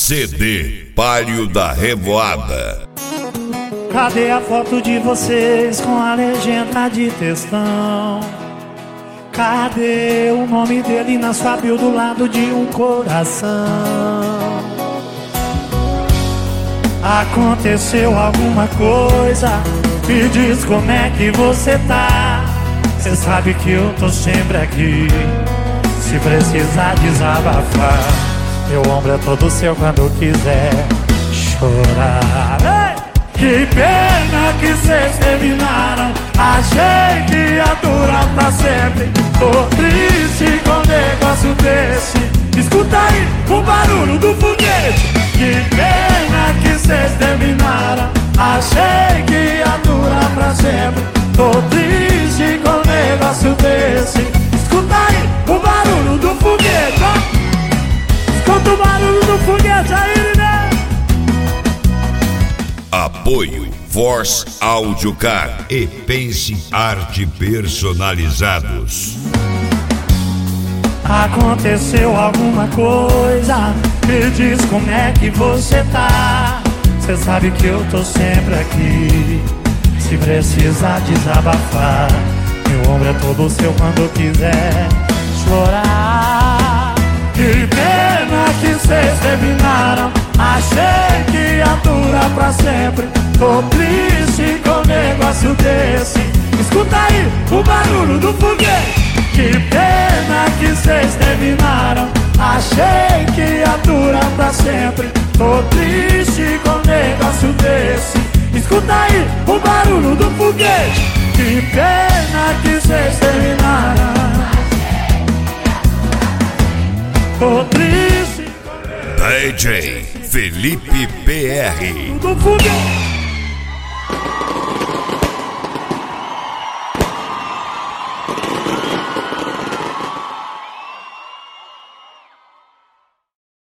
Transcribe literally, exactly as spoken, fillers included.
C D Palio da Revoada. Cadê a foto de vocês com a legenda de textão? Cadê o nome dele na sua bio do lado de um coração? Aconteceu alguma coisa? Me diz como é que você tá. Cê sabe que eu tô sempre aqui, se precisar desabafar. Meu ombro é todo seu quando quiser chorar. Ei! Que pena que cês terminaram. Achei que ia durar pra sempre. Tô triste com um negócio desse. Escuta aí o barulho do foguete. Que pena que cês terminaram. Achei que ia durar pra sempre. Tô triste com um negócio desse. Escuta aí o barulho do foguete, ó. Escuta o barulho do foguete aí, né? Apoio Force Audiocar e Pense Arte Personalizados. Aconteceu alguma coisa? Me diz como é que você tá. Cê sabe que eu tô sempre aqui, se precisar desabafar. Meu ombro é todo seu quando quiser chorar. Que pena que cês terminaram. Achei que ia durar pra sempre. Tô triste com um negócio desse. Escuta aí o barulho do foguete. Que pena que cês terminaram. Achei que ia durar pra sempre. Tô triste com um negócio desse. Escuta aí o barulho do foguete. Que pena que cês terminaram. Tô triste. D J Felipe P R. Do foguete.